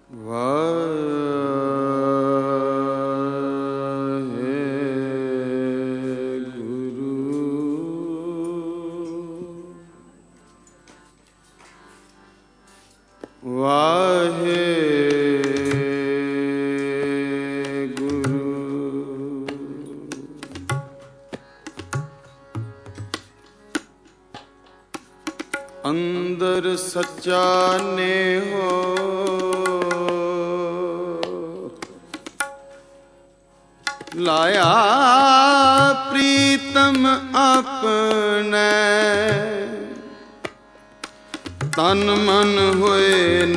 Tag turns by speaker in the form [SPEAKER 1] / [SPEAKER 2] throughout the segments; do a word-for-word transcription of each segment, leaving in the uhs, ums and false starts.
[SPEAKER 1] ਅੰਦਰ ਸੱਚਾ ਨੇਹੋ ਲਾਇਆ ਪ੍ਰੀਤਮ ਆਪਣੇ, ਤਨ ਮਨ ਹੋਏ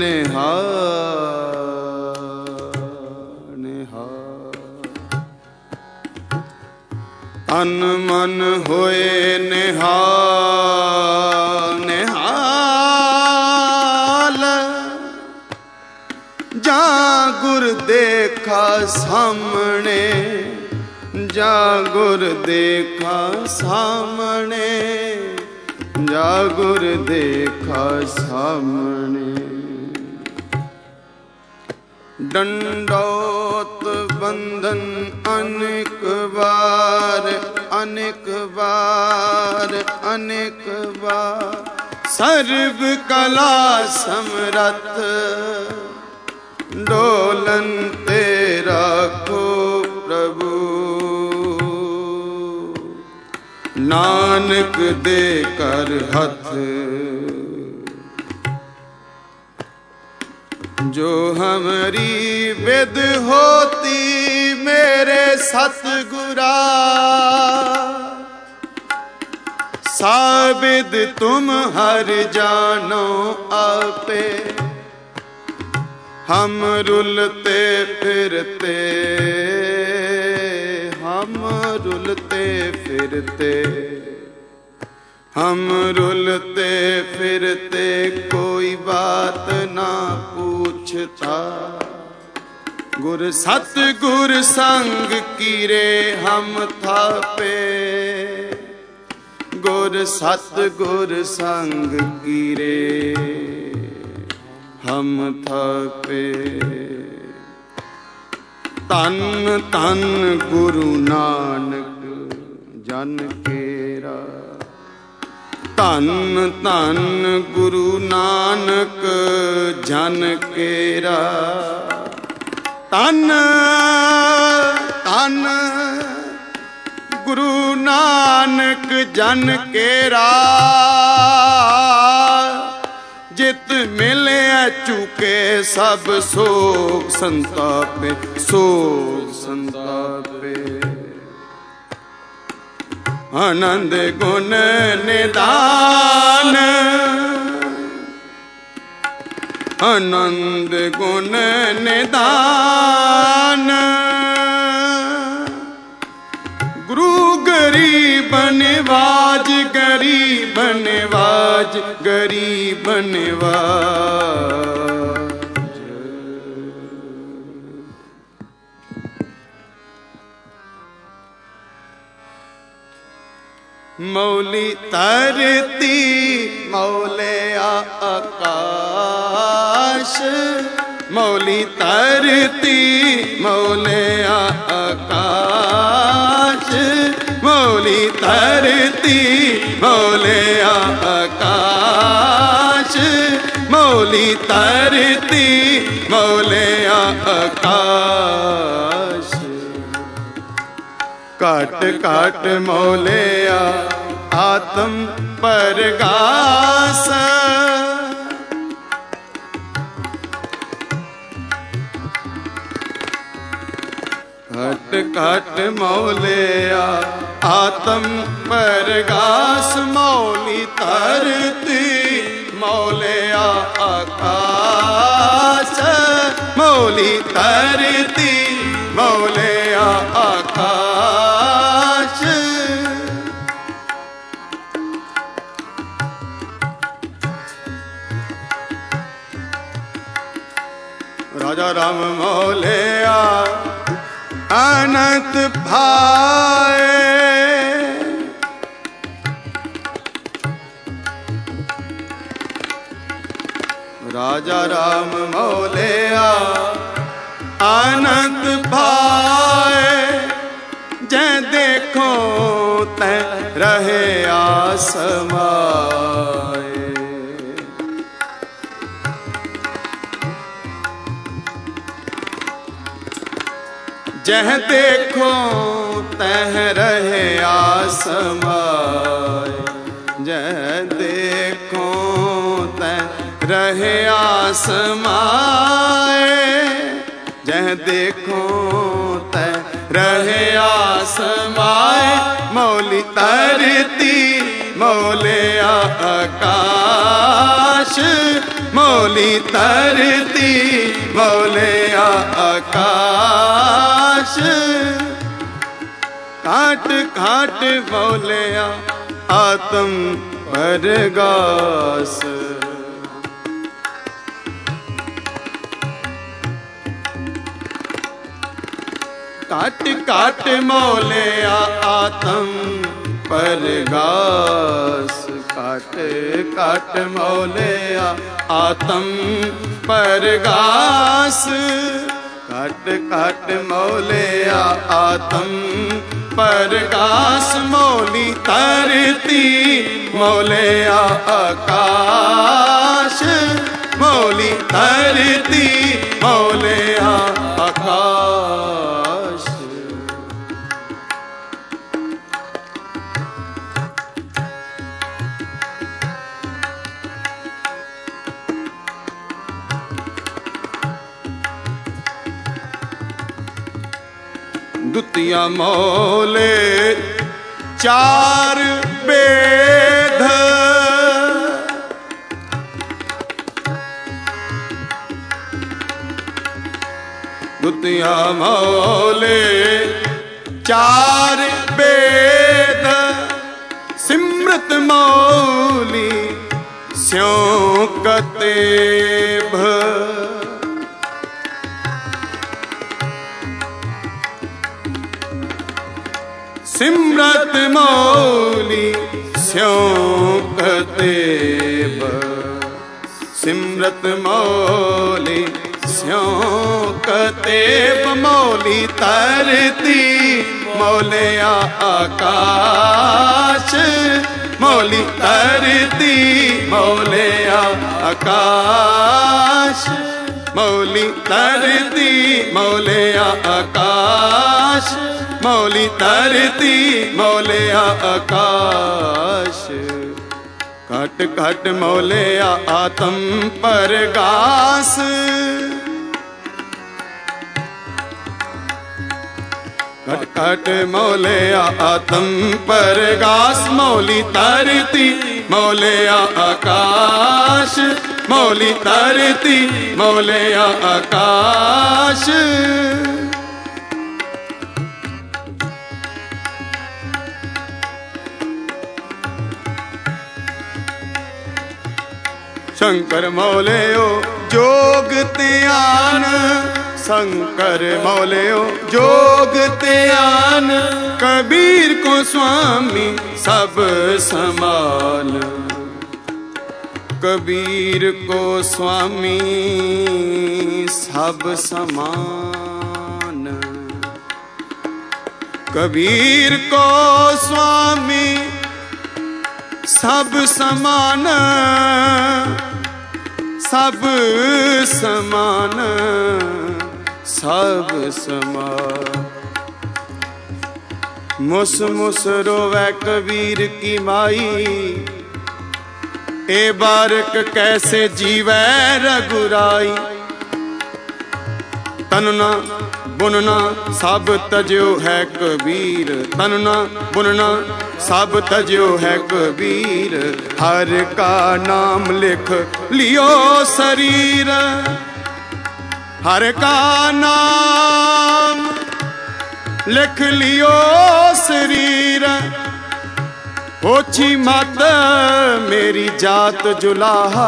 [SPEAKER 1] ਨਿਹਾਲ ਨਿਹਾਲ, ਤਨ ਮਨ ਹੋਏ ਨਿਹਾਲ ਨਿਹਾਲ, ਜਾਂ ਗੁਰ ਦੇਖਾ ਸਾਹਮਣੇ, ਜਾਂ ਗੁਰ ਦੇਖਾ ਸਾਹਮਣੇ, ਜਾਂ ਗੁਰ ਦੇਖਾ ਸਾਹਮਣੇ। ਡੰਡੋਤ ਬੰਧਨ ਅਨੇਕ ਵਾਰ, ਅਨੇਕ ਵਾਰ, ਅਨੇਕ ਵਾਰ, ਸਰਬ ਕਲਾ ਸਮਰੱਥ, ਡੋਲਨ ਤੇ ਰਾਖੋ ਪ੍ਰਭੂ, ਨਾਨਕ ਦੇ ਕਰ ਹੱਥ। ਜੋ ਹਮਰੀ ਵਿਦ ਹੋਤੀ ਮੇਰੇ ਸਤਿਗੁਰਾ, ਸਾबिद तुम हर जानो आपे, हम रुलते फिरते, हम रुलते फिरते, हम रुलते फिरते, कोई बात ना पूछता। गुर सतगुर संग कीरे हम थापे, गुर सतगुर संग कीरे हम थापे। तन तन गुरु नानक जन केरा, तन तन गुरु नानक जन केरा, तन तन गुरु नानक जन केरा, जित मिले चुके सब सोग संतापे, सोग संतापे। आनंद गुण निदान, आनंद गुण निदान, गुरु गरीब निवाज, गरीब निवाज, गरीब निवाज। मौली तरती मौले आकाश, मौली तरती मौले आकाश, मौली तरती मौले आकाश, मौली तरती मौले आकाश। काट काट मौलिया आत्म परगास, काट काट मौलिया आत्म परगास, मौली तरती मौलिया आकाश, मौली तरती मौलिया आकाश। राजा राम मौलिया अनंत भाए, राजा राम मौलिया आनंद पाए, जै देखो तै रहे आसमाए। जह देखो तह रहे आसमाए, जह देखो तह रहे आसमाए, जह देखो तह रहे आसमाए। मौली तरती मौले आकाश, मौली तरती मौले आकाश। काट काट मौलिया आत्म परगास, काट काट मौलिया आत्म परगास। काट काट मौलिया आत्म परगास, काट काट मौलिया आत्म परगास। मौली तरती मौलिया आकाश, मौली तरती मौलिया आकाश। दुतिया मौले चार वेद, दुतिया मौले चार वेद। सिमरत मौली स्यों कतेभ, सिमरत मौली स्यों कतेभ, सिमरत मौली स्यों कतेभ। मौली तरती मौलिया आकाश, मौली तरती मौलिया आकाश, मौली तरती मौलिया आकाश, मौली तरती मौलिया आकाश। घट घट मौलिया आत्म परगास, घट घट मौलिया आत्म परगास। मौली तरती मौलिया आकाश, मौली तरती मौलिया आकाश। शंकर मौलियो जोग त्यान, शंकर मौलियो जोग त्यान। कबीर को स्वामी सब समान, कबीर को स्वामी सब समान। कबीर को स्वामी सब समान, सब समान, सब समान। मुस मुस रोवै कबीर की माई, ए बारक कैसे जीवै रघुराई। तनना बुनना सब तज्यो है कबीर, तनना बुनना सब तज्यो है कबीर। हर का नाम लिख लियो शरीर, हर का नाम लिख लियो शरीर। ओछी मत मेरी जात जुलाहा,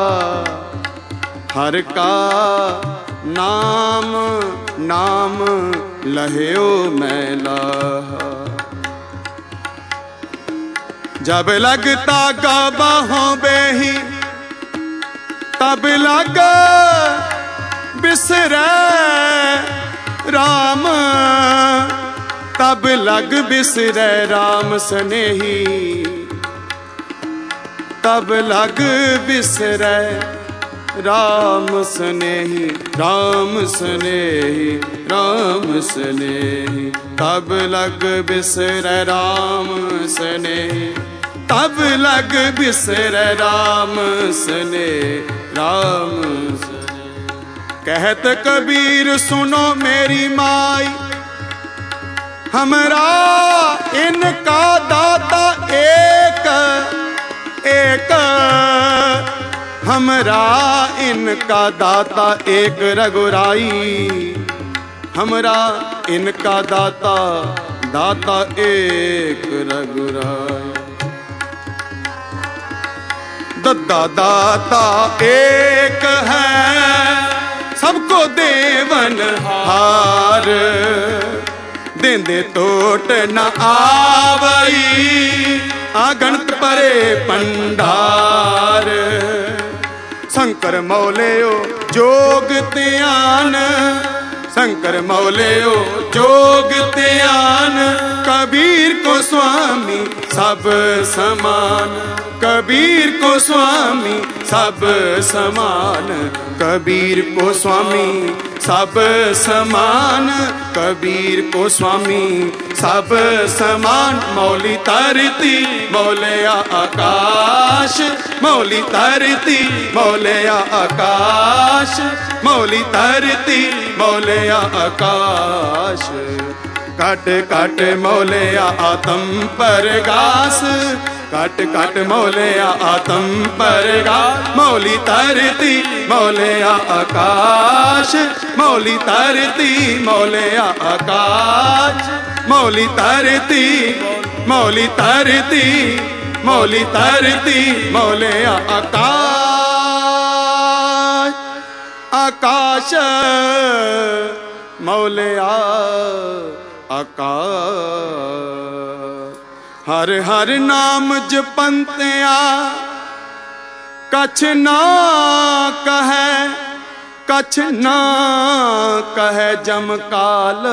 [SPEAKER 1] हर का नाम नाम लह्यो मैला। जब लगता गा बाहों बेही, तब लग बिसरै राम, तब लग बिसरै राम स्नेही, तब लग बिसरै राम स्नेही, राम स्नेही, राम स्नेही, तब लग बिसरै राम स्नेही, तब लग बिसरै राम स्नेही, राम स्नेही। कहत कबीर सुनो मेरी माई, हमरा इनका दाता एक एक, हमरा इनका दाता एक रघुराई, हमरा इनका दाता दाता एक रघुराई। दद्दा दाता एक है सबको देवन हार, देंदे टोट न आवई आगणत परे पंडार। शंकर मौलियो जोग त्यान, शंकर मौलियो जोग त्यान, कबीर को स्वामी सब समान, कबीर को स्वामी सब समान, कबीर को स्वामी सब समान, कबीर को स्वामी सब समान। मौली धरती मौलिया आकाश, मौली धरती मौलिया आकाश, मौली धरती मौलिया आकाश। कट कट मौलिया आत्म परगास, कट कट मौलिया आत्म परगास। मौली धरती मौलिया आकाश, मौली धरती मौलिया आकाश, मौली धरती मौली धरती मौली धरती मौलिया आकाश, आकाश मौलिया आकाश। हर हर नाम जपंतिया कछ ना कहे, कछ ना कहे जमकाल,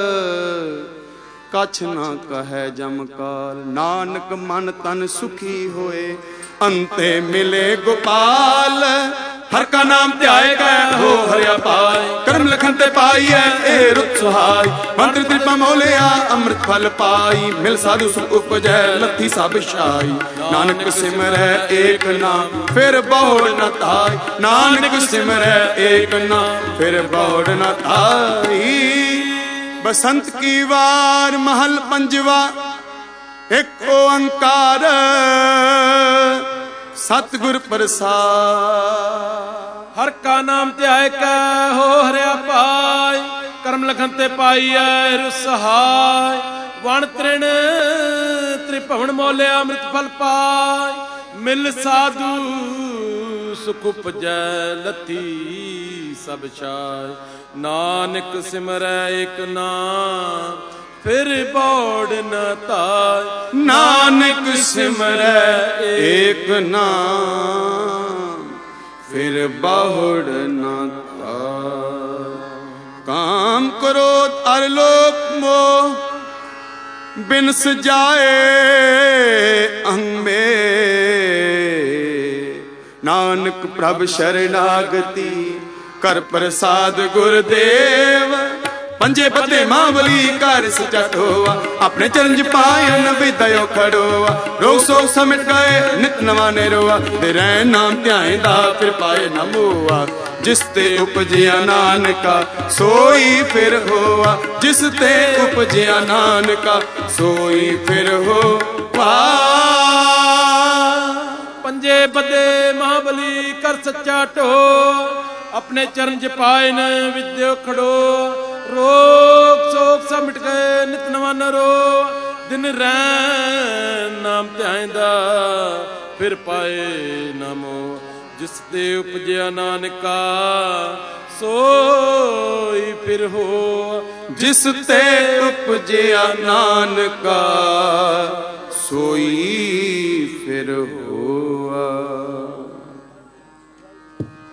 [SPEAKER 1] कछ ना कहे जमकाल। नानक मन तन सुखी होए अंते मिले गोपाल। हर का नाम ध्याएगा हो हरिया पाय, कर्म लखन ते पाई है ए रुत सुहाई। मंत्र त्रिपा मौलिया अमृत फल पाई, मिल साधु सुख उपजै लथी सब शाई। नानक सिमरै एक नाम फिर बहुड़ न ताई, नानक सिमरै एक नाम फिर बहुड़ न ताई। बसंत की वार महल पंजवा एक ओंकार, सतगुर प्रसाद।
[SPEAKER 2] हर का नाम ध्याय कै हो हरिया पाय, कर्म लखन ते पाई है रुसहाय। वण तृण त्रिभुवन मौलिया अमृत फल पाय, मिल साधु सुख उपजै लथी सब छाय। नानक सिमरै एक नाम फिर बौड़ न ताय,
[SPEAKER 1] नानक सिमरै एक नाम फिर बहुड़ न ताय। काम क्रोध अर लोभ मोह बिनस जाए अंग में, नानक प्रभ शरणागति कर प्रसाद गुरुदेव। पंजे पते महाबली कर सचट होआ, अपने चरण पायन विदयो खड़ोआ। रोग सोग समिट गए नित नवा नेरोआ, तेरे नाम ध्याएंदा फिर पाए न मोआ। जिस ते उपजिया नानका सोई फिर होआ, जिस ते उपजिया नानका सोई फिर होआ।
[SPEAKER 2] पंजे पते महाबली कर सच्चा टो, अपने चरण पाए न विद्यो खड़ो। रोग शोक सब मिट गए नित नवा नरो, दिन रैन नाम ध्याएंदा फिर पाए नमो। जिस ते उपजया नानका सोई फिर हो,
[SPEAKER 1] जिस ते उपजया नानका सोई फिर होआ।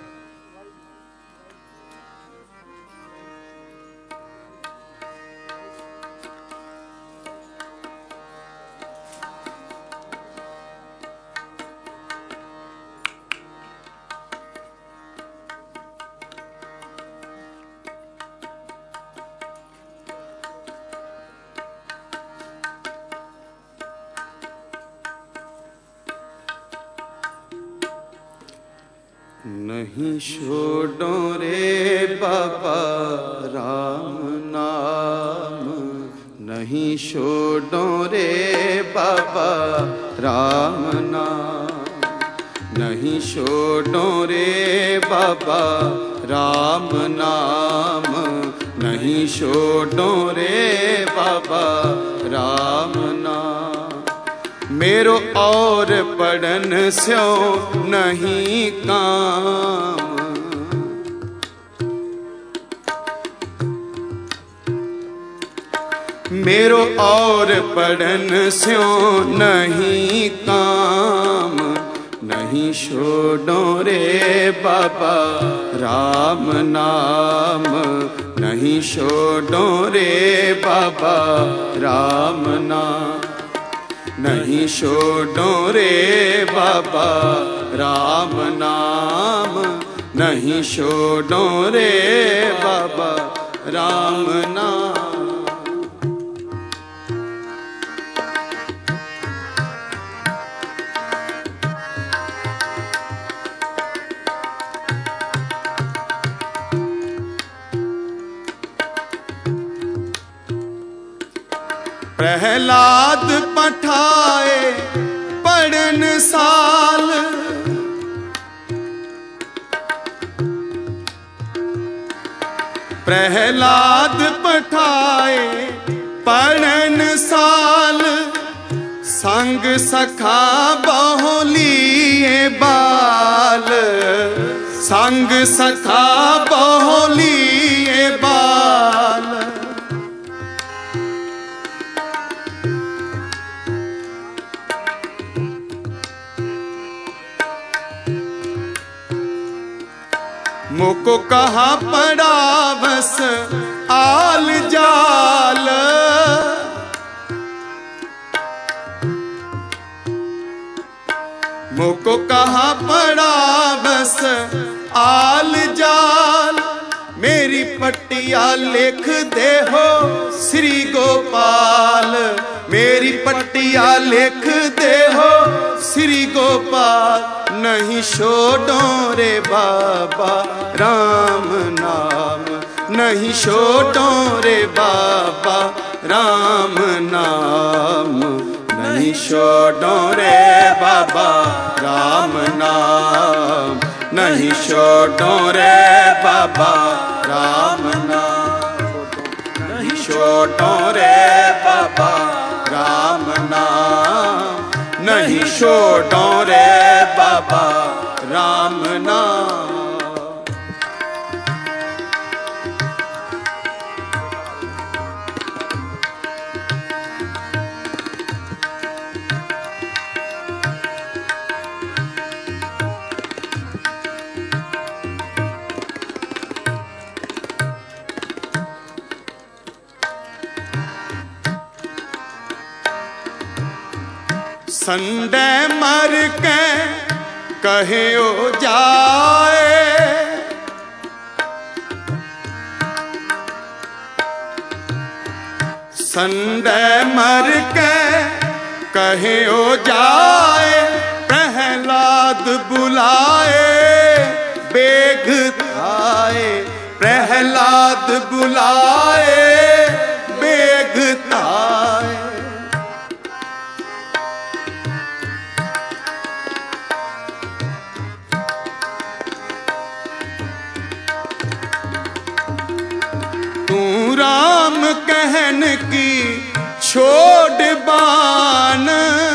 [SPEAKER 1] नहीं छोड़ो रे बाबा राम नाम, नहीं छोड़ो रे बाबा राम नाम, नहीं छोड़ो रे बाबा राम नाम, नहीं छोड़ो रे बाबा राम नाम। मेरो और पढ़न स्यो नहीं काम, मेरो और पढ़न स्यो नहीं काम, नहीं छोड़ो रे बाबा राम नाम, नहीं छोड़ो रे बाबा राम नाम, नहीं छोड़ो रे बाबा राम नाम, नहीं छोड़ो रे बाबा राम नाम। प्रहलाद पठाए पढ़न साल, प्रहलाद पठाए पढ़न साल, संग सखा बहुलिए बाल, संग सखा बहुलिए बाल। मुको कहा पड़ा बस आल जाल, मुको कहा पड़ा बस आल जाल, मेरी पट्टिया लिख दे हो श्री गोपाल, मेरी पट्टिया लिख दे हो श्री गोपाल, नहीं छोड़ो रे बाबा राम नाम, नहीं छोड़ो रे बाबा राम नाम, नहीं छोड़ो रे बाबा राम नाम, नहीं छोड़ो रे बाबा राम नाम, नहीं छोड़ो रे बाबा राम नाम, नहीं छोड़ो रे बाबा राम नाम। संडे मर के कहे ओ जाए, संडे मर के कहे ओ जाए, प्रहलाद बुलाए बेग थाए, प्रहलाद बुलाए बेग थाए। तू राम कहन की छोड़ बान,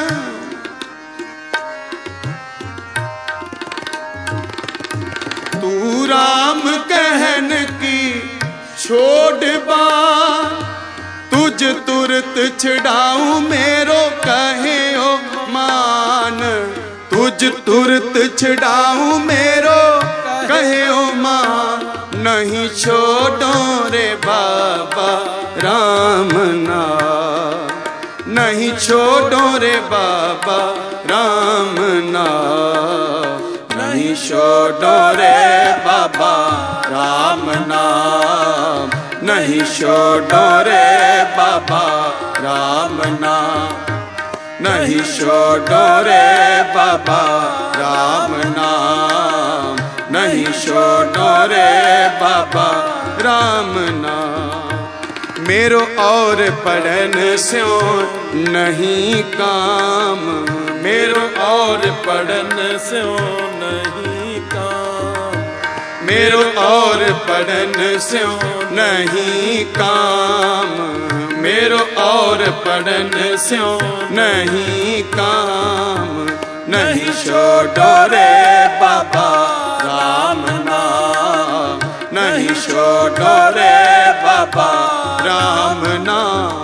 [SPEAKER 1] तू राम कहन की छोड़ बान, तुझ तुरत छड़ाऊं मेरो कहे ओ मान, तुझ तुरत छड़ाऊं मेरो कहे ओ मान, नहीं छोड़ो रे बाबा राम नाम, नहीं छोड़ो रे बाबा राम नाम, नहीं छोड़ो रे बाबा राम नाम, नहीं छोड़ो रे बाबा राम नाम, नहीं छोड़ो रे बाबा राम नाम, नहीं नहीं छोड़ो रे बाबा राम नाम। मेरो और पढ़न स्यो नहीं काम,
[SPEAKER 2] मेरो और पढ़न स्यो नहीं काम,
[SPEAKER 1] मेरो और पढ़न स्यो नहीं काम, मेरो और पढ़न स्यो नहीं काम। नहीं छोड़ो रे बाबा राम नाम, नहीं छोड़ो रे बाबा राम नाम।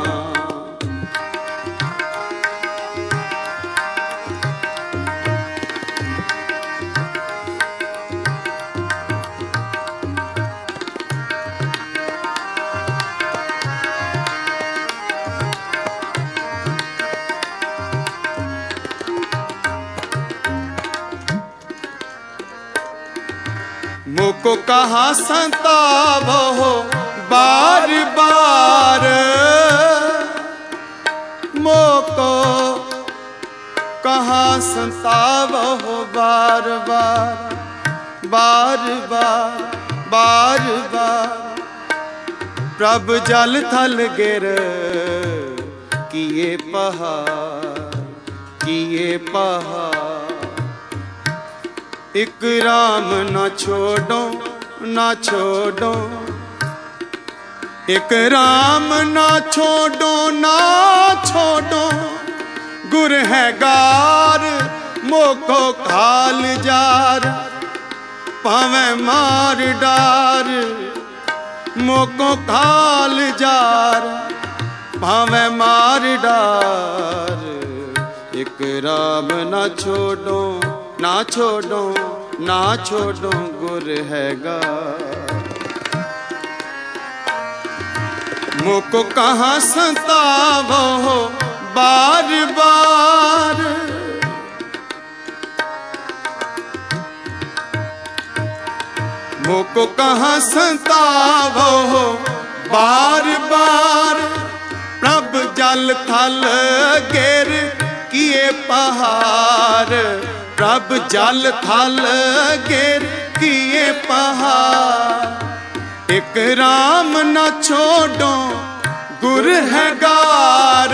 [SPEAKER 1] मुको कहा संतावो बार बार, मोको कहा संतावो बार बार, बार बार बार बार। प्रभ जल थल गिर किए पहाड़, किए पहाड़। एक राम ना छोड़ो ना छोड़ो, एक राम ना छोड़ो ना छोड़ो। गुर है गार मोको खाल जार, पावे मार डार मोको खाल जार, पावे मार डार। एक राम ना छोड़ो ना छोड़ो ना छोड़ो, गुर हैगा मुको कहाँ सतावो बार बार। मुको कहाँ सतावो बार बार। प्रभ जल थल गिर किए पहाड़, प्रभ जल थल गिर किए पहाड़। एक राम न छोड़ो गुर है गार,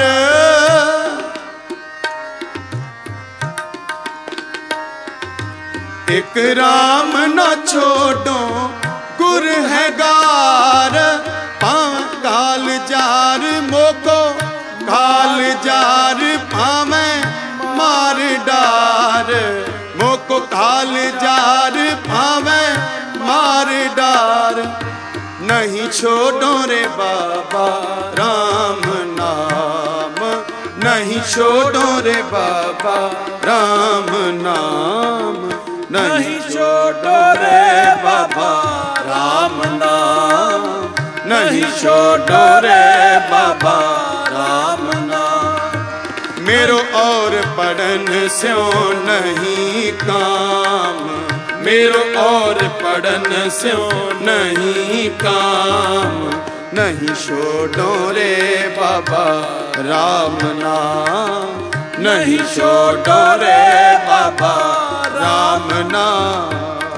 [SPEAKER 1] एक राम न छोड़ो गुर है गार। पाव गाल जार मोको गाल जार, पावे मार डार मोको काल जार, पावे मार डार। नहीं छोड़ो रे बाबा राम नाम, नहीं छोड़ो रे बाबा राम नाम, नहीं छोड़ो रे बाबा राम नाम, नहीं छोड़ो रे बाबा राम नाम। मेरो और पढ़न स्यो नहीं काम, मेरो और पढ़न स्यो नहीं काम। नहीं छोड़ो रे बाबा राम नाम, नहीं छोड़ो रे बाबा राम नाम।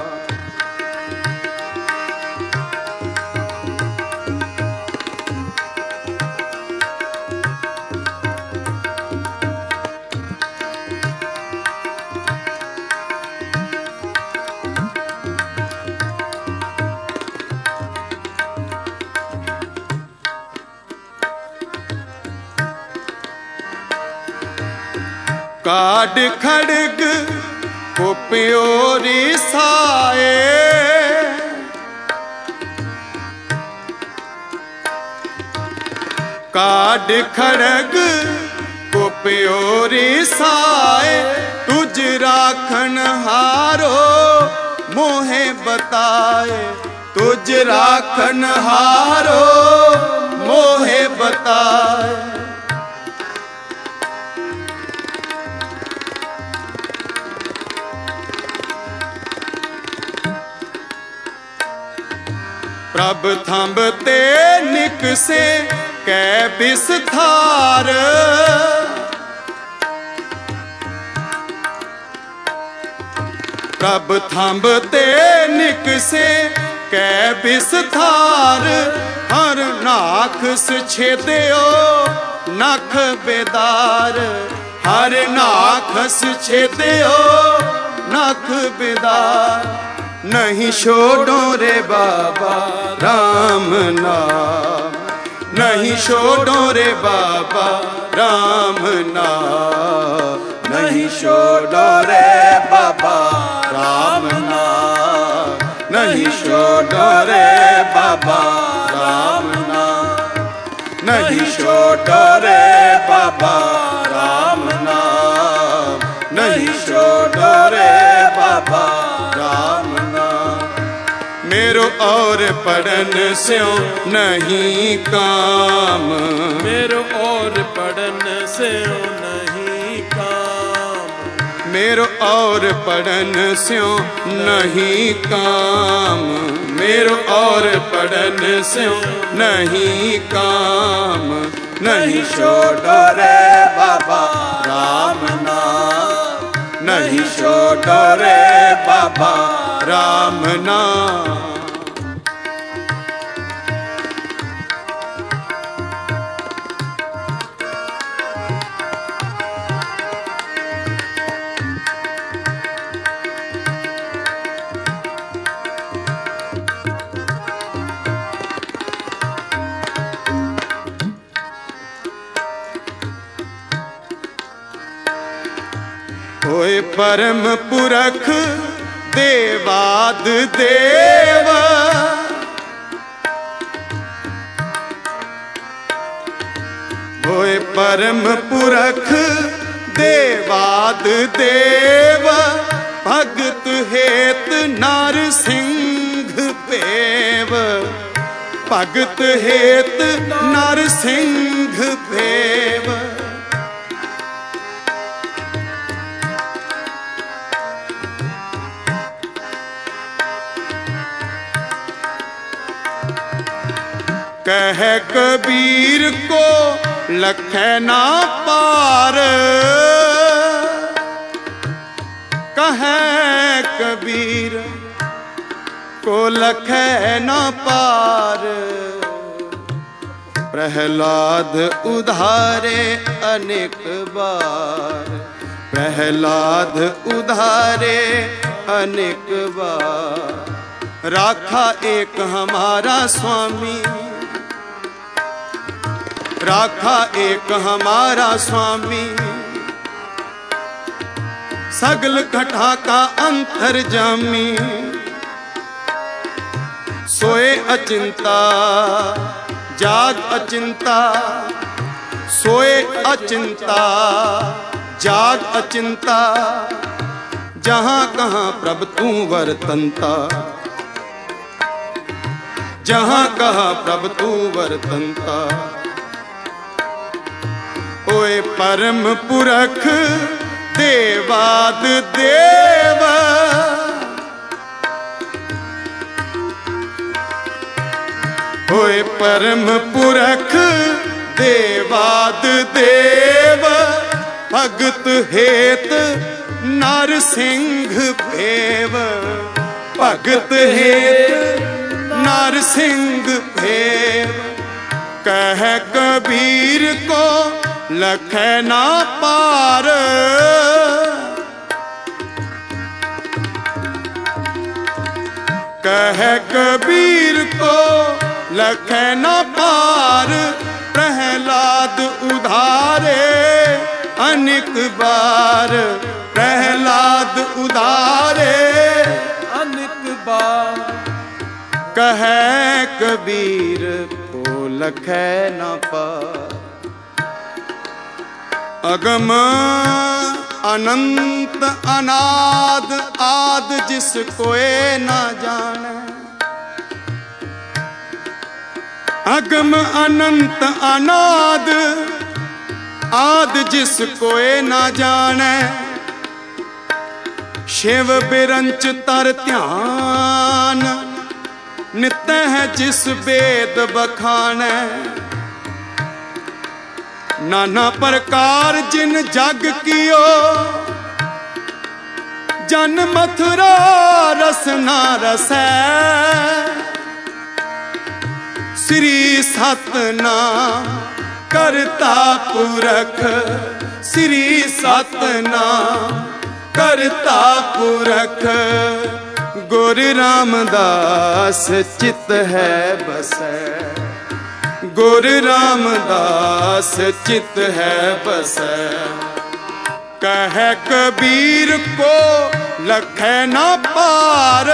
[SPEAKER 1] काड खड़ग कुप्योरी साए, काड खड़ग कुप्योरी साए। तुझ राखन हारो मोहे बताए, तुझ राखन हारो मोहे बताए। प्रभ थंब ते निकसे कै बिस्तार, प्रभ थंब ते निकसे कै बिस्तार, हर नाखस छेदयो नख बेदार, हर नाखस छेदयो नख बेदार। नहीं छोड़ो रे बाबा राम नाम, नहीं छोड़ो रे बाबा राम नाम, नहीं छोड़ो रे बाबा राम नाम, नहीं छोड़ो रे बाबा राम नाम, नहीं छोड़ो रे बाबा राम नाम, नहीं छोड़ो रे बाबा राम नाम। मेरो और पढ़न स्यों नहीं काम,
[SPEAKER 2] मेरो और पढ़न स्यों नहीं काम,
[SPEAKER 1] मेरो और पढ़न स्यों नहीं काम, मेरो और पढ़न स्यों नहीं काम, नहीं छोड़ो रे बाबा राम नाम, नहीं छोड़ो रे बाबा राम नाम। होए परम पुरख देवाद देव, होए परम पुरख देवाद देव, भगत हेत नार सिंह पेव, भगत हेत नार सिंह पेव। कह कबीर को लखै ना पार, कह कबीर को लखै ना पार। प्रहलाद उधारे अनेक बार, प्रहलाद उधारे अनेक बार। राखा एक हमारा स्वामी, राखा एक हमारा स्वामी, सगल घटा का अंतर्जामी। सोए अचिंता जाग अचिंता, सोए अचिंता जाग अचिंता। जहाँ कहाँ प्रभु तू वर्तनता, जहाँ कहाँ प्रभु तू वर्तनता। ओए परम पुरख देवाद देव, ओए परम पुरख देवाद देव। भगत हेत नार सिंह भेव, भगत हेत नार सिंह भेव। कह कबीर को लखै ना पार, कह कबीर को लखै ना पार। प्रहलाद उधारे अनेक बार, प्रहलाद उधारे
[SPEAKER 2] अनेक बार।
[SPEAKER 1] कह कबीर को लखै ना पार। अगम अनंत अनाद आद जिस कोई ना जाने, अगम अनंत अनाद आद जिस कोई ना जाने। शिव बिरंच तर ध्यान नित है जिस वेद बखाने। नाना प्रकार जिन जग कियो जन मथुरा रसना रसै, श्री सतनाम करता पुरख, श्री सतनाम करता पुरख। गुर रामदास चित है बसै, गुर रामदास चित है बसै। कह कबीर को लखै ना पार,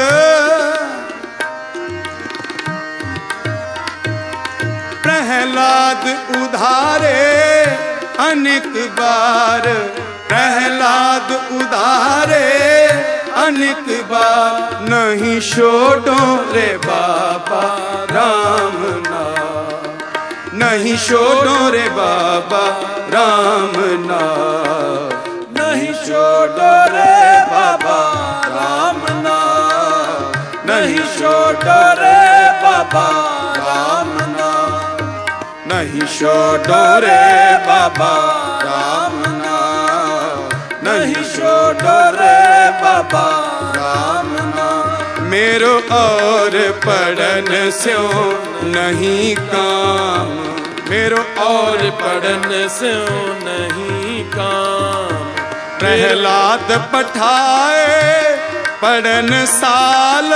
[SPEAKER 1] प्रहलाद उधारे अनेक बार, प्रहलाद उधारे अनेक बार। नहीं छोड़ो रे बाबा राम नाम, नहीं छोड़ो रे बाबा राम नाम, नहीं छोड़ो रे बाबा राम नाम, नहीं छोड़ो रे बाबा राम नाम, नहीं छोड़ो रे बाबा राम नाम, नहीं छोड़ो रे बाबा राम नाम। मेरो और पढ़न स्यों नहीं काम, मेरो और पढ़न स्यों नहीं काम। प्रहलाद पठाए पढ़न साल,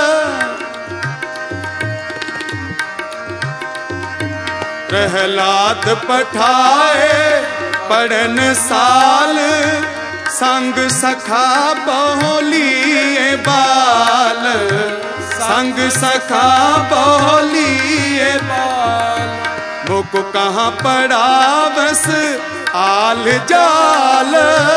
[SPEAKER 1] प्रहलाद पठाए पढ़न साल। संग सखा बहुलिए बाल, संग सखा बहुलिए बाल। मुको कहाँ पड़ावस आल जाल,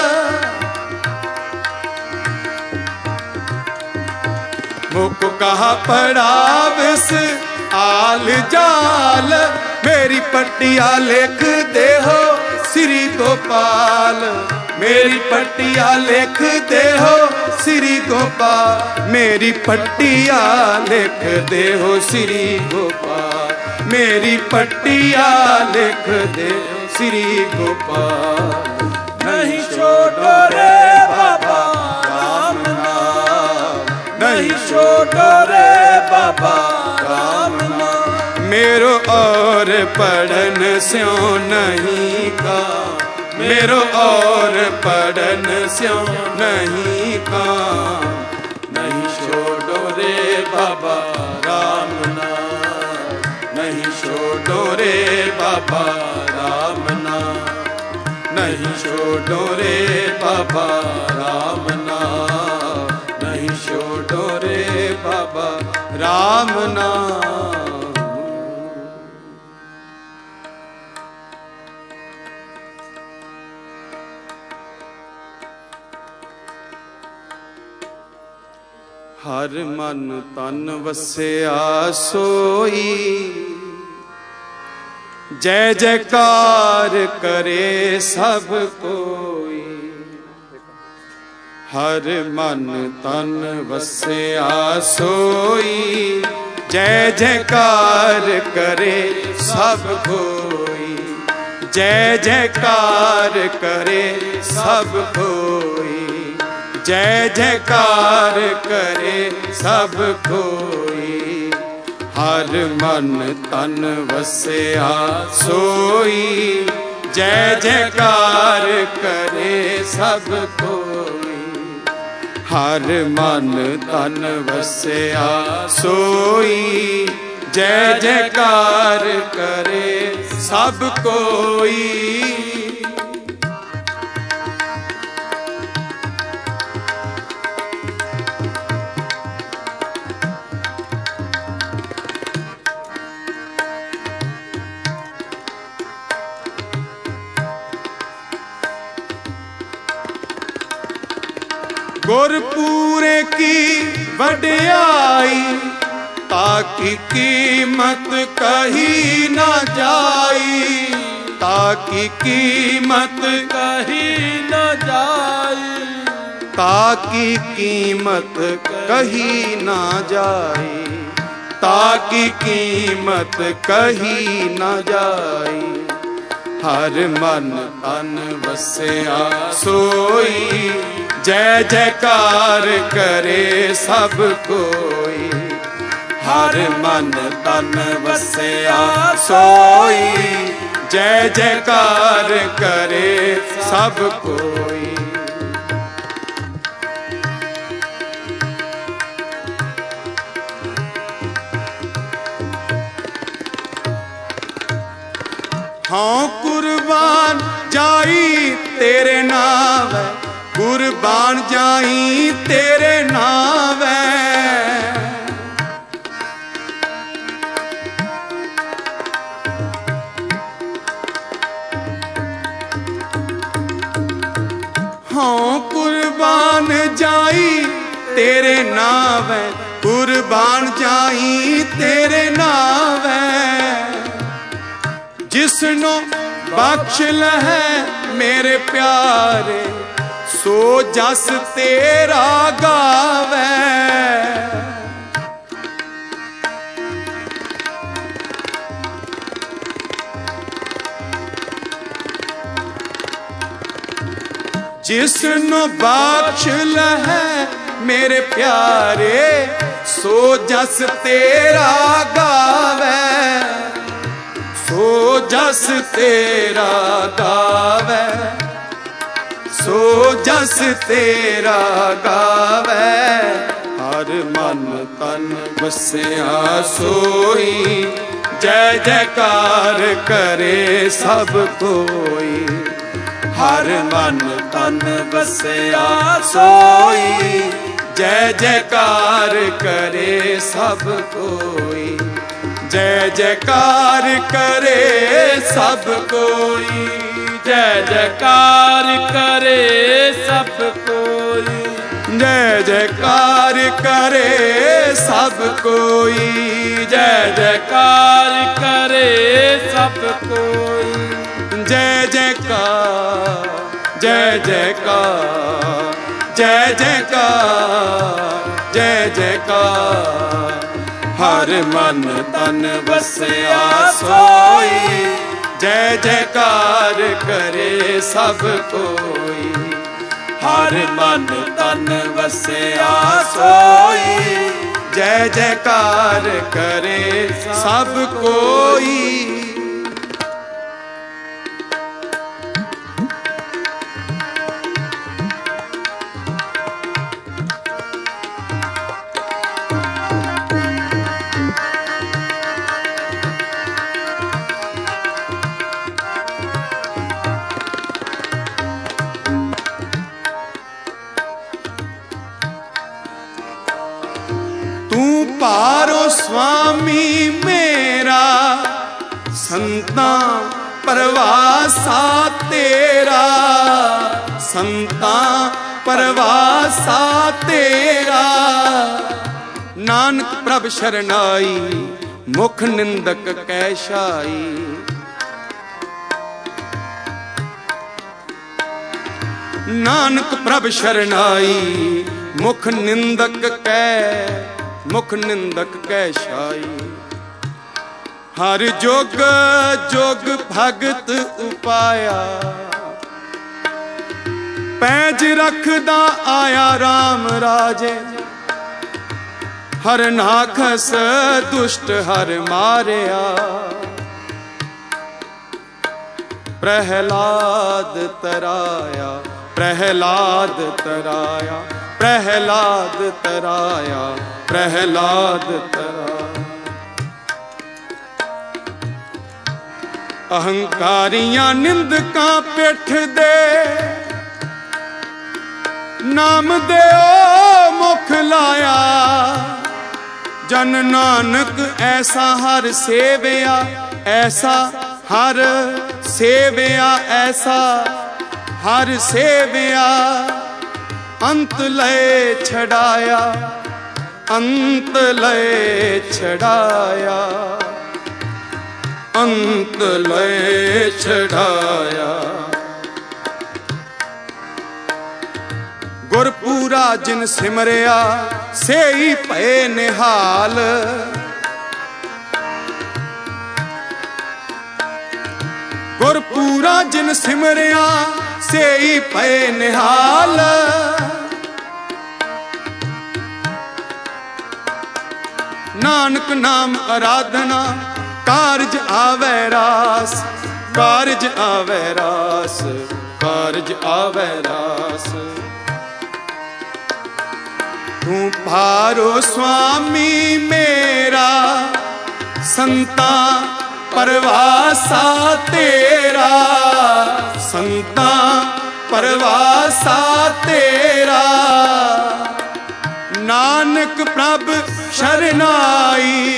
[SPEAKER 1] मुको कहाँ पड़ावस आल जाल। मेरी पट्टिया लिख दे हो श्री गोपाल, मेरी पट्टिया लिख दे हो श्री गोपाल, मेरी पट्टिया लिख दे हो श्री गोपाल, मेरी पट्टिया लिख दे हो श्री गोपाल। नहीं छोड़ो रे बाबा राम नाम, नहीं छोड़ो रे बाबा राम नाम। मेरो और पढ़न स्यों नहीं काम, मेरो और पढ़न स्यों नहीं काम। नहीं छोड़ो रे बाबा राम नाम, नहीं छोड़ो रे बाबा राम नाम, नहीं छोड़ो रे बाबा राम नाम, नहीं छोड़ो रे बाबा राम नाम। हर मन तन वसिया सोई, जय जयकार करे सब कोई। हर मन तन वसिया सोई, जय जयकार करे सब कोई, जय जयकार करे सब कोई, जय जयकार करे सब कोई। हर मन तन वसिया सोई, जय जयकार करे सब कोई। हर मन तन वसिया सोई, जय जयकार करे सब कोई। गुरपुरे की वड्याई, ताकि कीमत कही न जाई, ताकि कीमत कही न जाई, ताकि कीमत कही न जाई, ताकि कीमत कही न जाई। हर मन तन वसिया सोई, जय जयकार करे सब कोई, हर मन तन वसिया सोई। जय जयकार करे सब कोई। हाँ कुर्बान जाई तेरे नाम, कुर्बान जाई तेरे नाम। हाँ कुर्बान जाई तेरे नाम, कुर्बान जाई तेरे नाम। जिसनो बख्श लहै मेरे प्यारे, सो जस तेरा गावे। जिसनो बख्श लहै मेरे प्यारे, सो जस तेरा गावे। सो जस तेरा गावे, सो जस तेरा गावे। हर मन तन वसिया सोई, जय जयकार करे सब कोई। हर मन तन वसिया सोई, जय जयकार करे सब कोई। जय जयकार करे सब कोई,
[SPEAKER 2] जय जयकार करे सब कोई।
[SPEAKER 1] जय जयकार करे सब कोई,
[SPEAKER 2] जय जयकार करे सब कोई।
[SPEAKER 1] जय जयकार, जय जयकार, जय जयकार, जय जयकार। हर मन तन वसिया सोई, जय जयकार करे सब कोई। हर मन तन वसिया सोई, जय जयकार करे सब कोई। पारो स्वामी मेरा, संता परवासा तेरा। संता परवासा तेरा। नानक प्रभ शरणाई, मुख निंदक कैशाई। नानक प्रभ शरणाई, मुख निंदक कै मुख निंदक कैशाई। हर जोग जोग भगत उपाया, पैज रखदा आया राम राजे। हर नाखस दुष्ट हर मारिया, प्रहलाद तराया। प्रहलाद तराया, प्रहलाद तराया, प्रहलाद तराया। अहंकारियां निंदकां पिठ दे, नाम दे ओ मुख लाया। जन नानक ऐसा हर सेविया, ऐसा हर सेविया, ऐसा हर सेविया। अंत लय छड़ाया, अंत लय छड़ाया, अंत लय छड़ाया। गुरपूरा जिन सिमरिया, सेई भए निहाल। गुरपूरा जिन सिमरिया, सेई भए निहाल। नानक नाम आराधना कारज आवे रास, कारज आवे रास, कारज आवे रास। तू भारो स्वामी मेरा संता परवासा तेरा, संता परवासा तेरा। नानक प्रभ शरनाई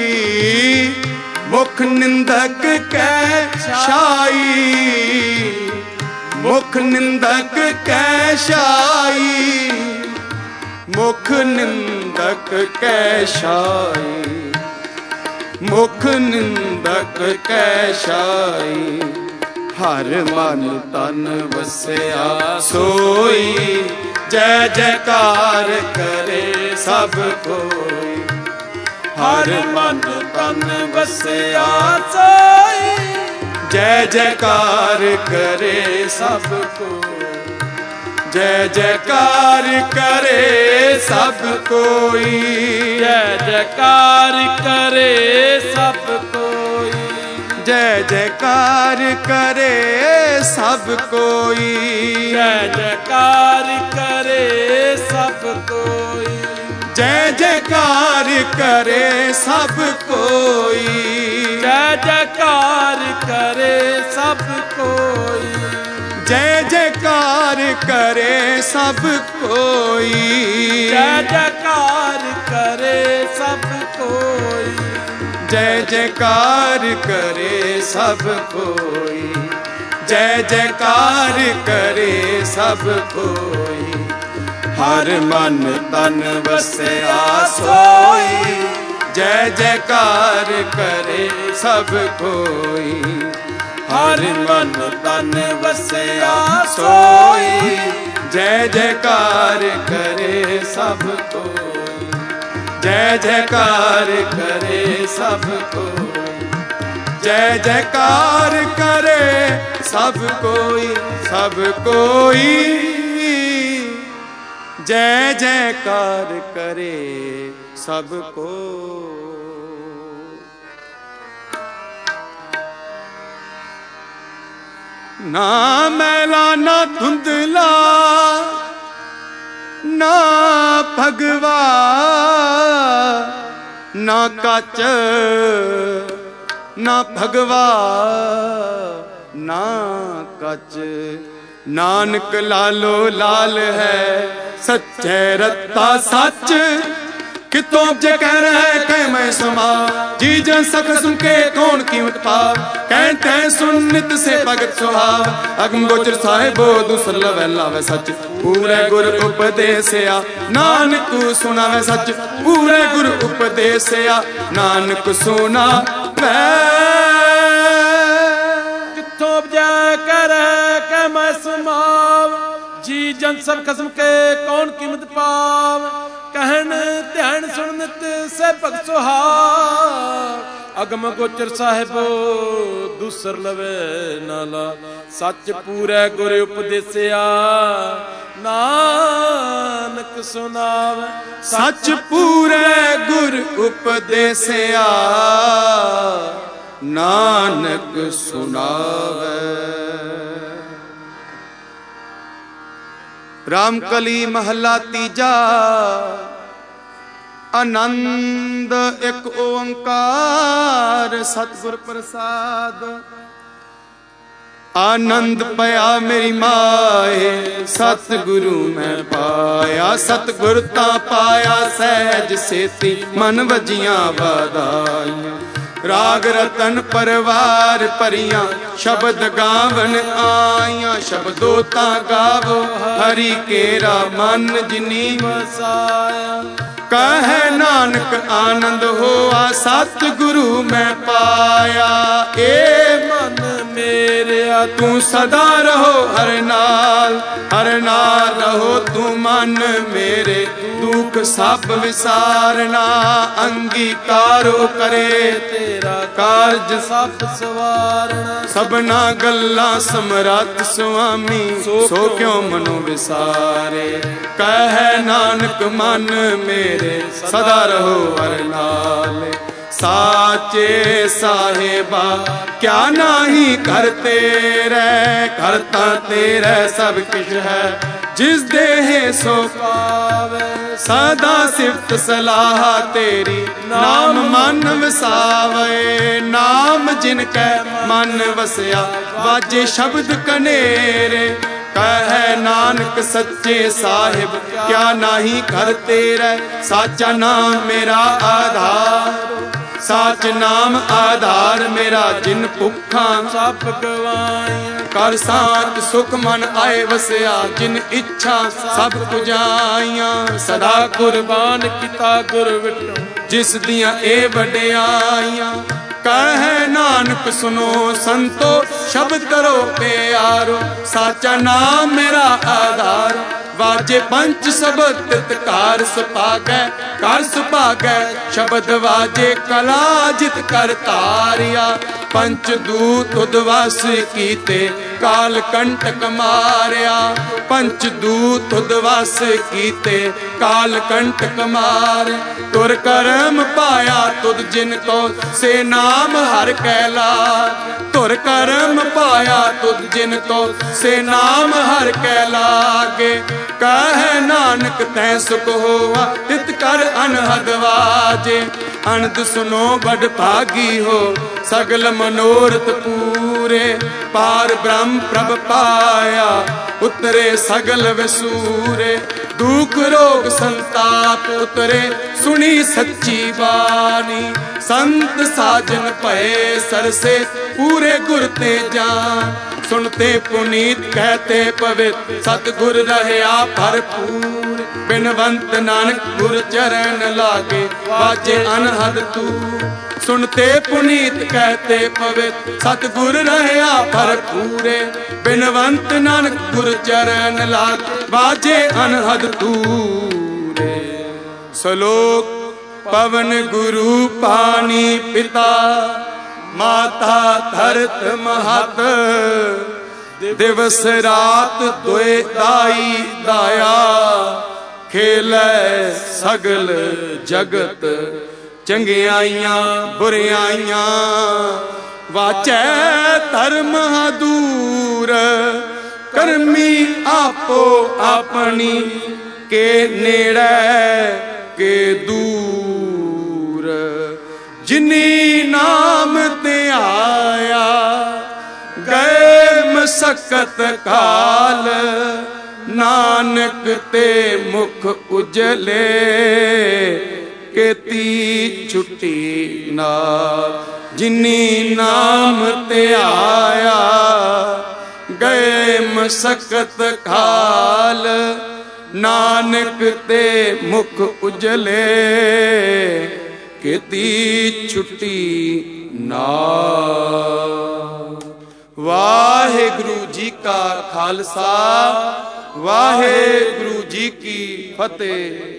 [SPEAKER 1] मुख निंदक कै शाई, मुख निंदक कै शाई, मुख निंदक कै शाई, मुख निंदक कै शाई। हर मन तन वसया सोई, जय जयकार करे सब कोई। हर मन तन वसया सोई, जय जयकार करे सब कोई, जय जयकार करे सब कोई,
[SPEAKER 2] जय जयकार करे सब कोई,
[SPEAKER 1] जय जयकार करे सब कोई,
[SPEAKER 2] जय जयकार करे सब कोई,
[SPEAKER 1] जय जयकार करे सब कोई,
[SPEAKER 2] जय जयकार करे सब कोई,
[SPEAKER 1] जय जयकार करे सब कोई,
[SPEAKER 2] जय जयकार करे सब कोई,
[SPEAKER 1] जय जयकार करे सब कोई, जय जयकार करे सब कोई। हर मन तन वसया सोई, जय जयकार करे सब कोई। हर मन तन वसया सोई, जय जयकार करे सब कोई, जय जयकार करे सब कोई, जय जयकार करे सब कोई, सब कोई, जय जयकार करे सब कोई। ना मैला ना धुंधला ना भगवा ना काच ना भगवा ना कच। नानक लालो लाल है सच्चे रत्ता सच, कितों जे कह रहे कह मैं समा, जी जन सख सुन के कौन कीमत पा। कहते हैं सुन्नित से भगत सुहाव, अगम गोचर साहिबो दूसर लवै लावे सच। पूरे गुर उपदेसिया नानक सुनावे सच, पूरे गुर उपदेसिया नानक सुना वै।
[SPEAKER 2] कितों जे कह रहे कह मैं समाव, जी जन सब खसम के कौन कीमत पाव। कहन ध्यान सुनत से भगत सुहाव, अगम गोचर साहिबो दूसर लवे नाला। सच पूरे गुर उपदेसिया नानक सुनावे,
[SPEAKER 1] सच पूरे गुर उपदेसिया नानक सुनावे। रामकली महला तीजा, आनंद एक ओंकार सतगुर प्रसाद। आनंद पाया मेरी माए सतगुरु मैं पाया, सतगुर ता पाया सहज सेती मन वजियां वादाइयां। राग रतन परवार परियां शब्द गावन आइयां। शब्दों ता गावो हरि केरा मन जिनी
[SPEAKER 2] वसाया।
[SPEAKER 1] कहे नानक आनंद होआ सतगुरु मैं पाया। ए
[SPEAKER 2] मन मेरे
[SPEAKER 1] तू सदा रहो हर नाल, हर नाल रहो तू मन मेरे। दुख सब विसारना, अंगीकारो करे
[SPEAKER 2] तेरा कारज सब सवारना।
[SPEAKER 1] सबना गल्ला समरथ स्वामी, सो क्यों मनो विसारे। कह नानक मन मेरे सदा रहो हर नाल। साचे साहेबा क्या नाही करते रे, करता तेरे सब किश है जिस देह सो पावे। सदा सिफत सलाह तेरी नाम मन वसावे। नाम जिनकै मन वसया वाजे शब्द कनेरे। कह नानक सच्चे साहिब क्या नाही करते रे। साचा नाम मेरा आधार, साच नाम आधार मेरा। जिन भुखा
[SPEAKER 2] सब गवाइया,
[SPEAKER 1] कर साथ सुख मन आए वसया। जिन इच्छा सब पुजाइया, सदा
[SPEAKER 2] कुर्बान किता गुर विटो
[SPEAKER 1] जिस दियां ए वड्याइयां। कह नानक सुनो संतो शब्द करो प्यारो। साचा नाम मेरा आधार, वाजे पंच शब्द तितकार सुपागै कर सुपागै। शब्द वाजे कला जित कर तारिया। पंच दूत उदवास कीते काल कंटक मारिया। पंच दूत उदवास कीते काल कंटक मार। तुर करम पाया तुद जिनको से नाम हर कैला। तुर करम पाया तुद जिनको से नाम हर कैलागे। कह नानक तै सुख होवा तित कर अनहद वाजे। अनद सुनो बड़ भागी हो सगल मनोरथ पूरे। पार ब्रह्म प्रभ पाया उतरे सगल वसूरे। दुख रोग संताप उतरे सुनी सच्ची बानी। संत साजन भये सरसे पूरे गुर ते जान। सुनते पुनीत कहते पवित्र सतगुर रहया भरपूर। बिनवंत नानक गुर चरण लागे वाजे अनहद तू। सुनते पुनीत कहते पवित्र सतगुर रहया भरपूरे। बिनवंत नानक गुर चरण लागे वाजे अनहद तूरे। श्लोक पवन गुरु पानी पिता, माता धरत महत। दिवस रात दुए दाई दाया, खेलै सगल जगत। चंगियाइयां बुरियाइयां वाचै धर्म दूर। करमी आपो अपनी के नेड़े के दूर। जिनी नाम ते आया गए मसकत काल। नानक ते मुख उजले केती छुट्टी नाल। जिनी नाम ते आया गए मसकत काल। नानक ते मुख उजले केती छुट्टी नाल। वाहेगुरु जी का खालसा, वाहेगुरु जी की फतेह।